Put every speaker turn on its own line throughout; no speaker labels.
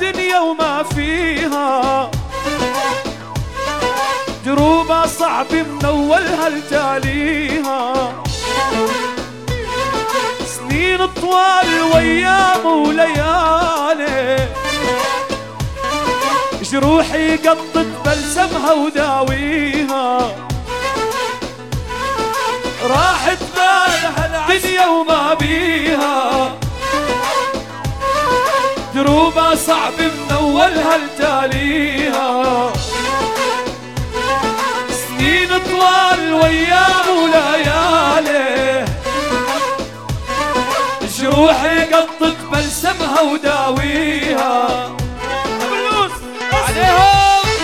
هالدنيا وما فيها، دروبها صعب من اولها لتاليها، سنين طوال وايام وليالي، جروحي قطت بلسمها وداويها، راحت بالها الدنيا وما بيها، دروبها صعب من اولها لتاليها، سنين طوال وايام وليالي، جروحي قطت بلسمها وداويها. فلوس عليهم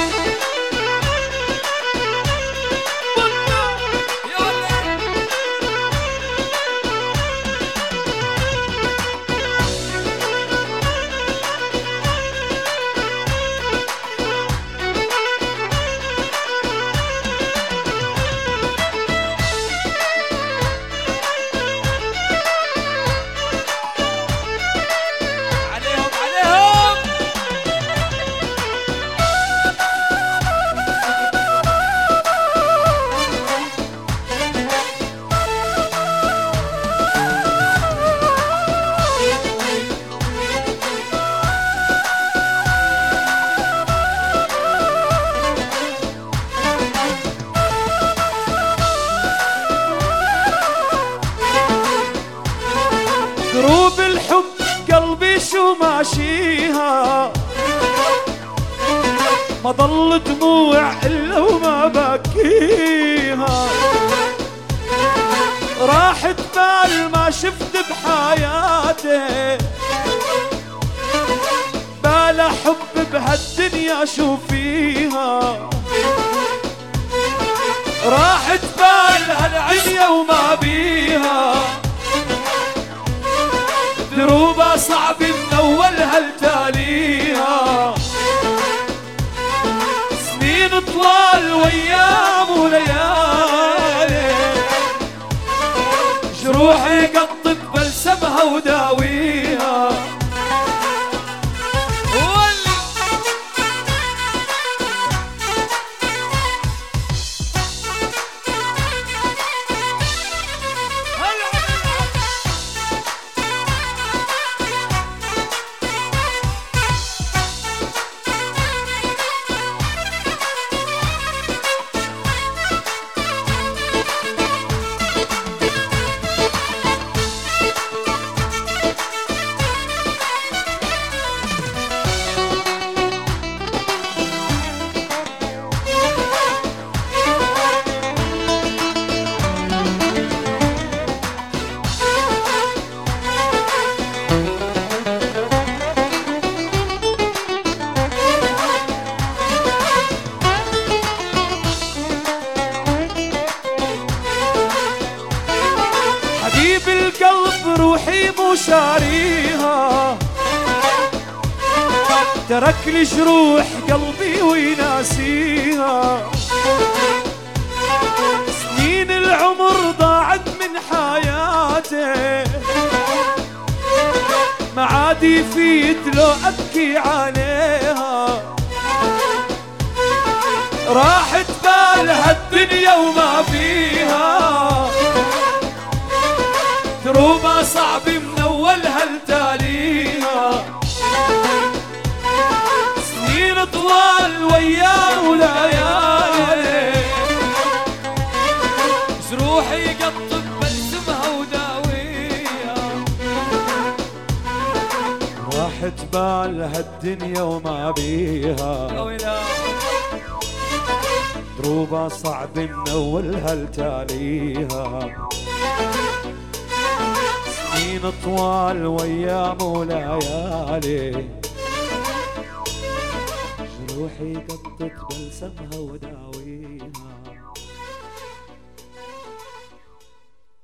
دروب الحب قلبي شو ماشيها، ما ضل دموع الا وما باكيها، راحت بال ما شفت بحياتي، بلا حب بهالدنيا شو فيها، راحت بال هالعيا وما بيها، دروبها صعب من اولها لتاليها، سنين طوال وايام وليالي، جروحي قطت بلسمها وداويها. بالقلب روحي مو شاريها، ترك لي جروح قلبي ويناسيها، سنين العمر ضاعت من حياتي، ما عاد يفيد لو ابكي عليها، راحت بالها الدنيا وما فيها، دروبها صعب من اولها لتاليها، سنين طوال وايام وليالي، جروحي قطت بلسمها وداويها، راحت بالها الدنيا وما بيها، دروبها صعب من اولها لتاليها، سنين طوال وايام وليالي، جروحي قطت بلسمها وداويها.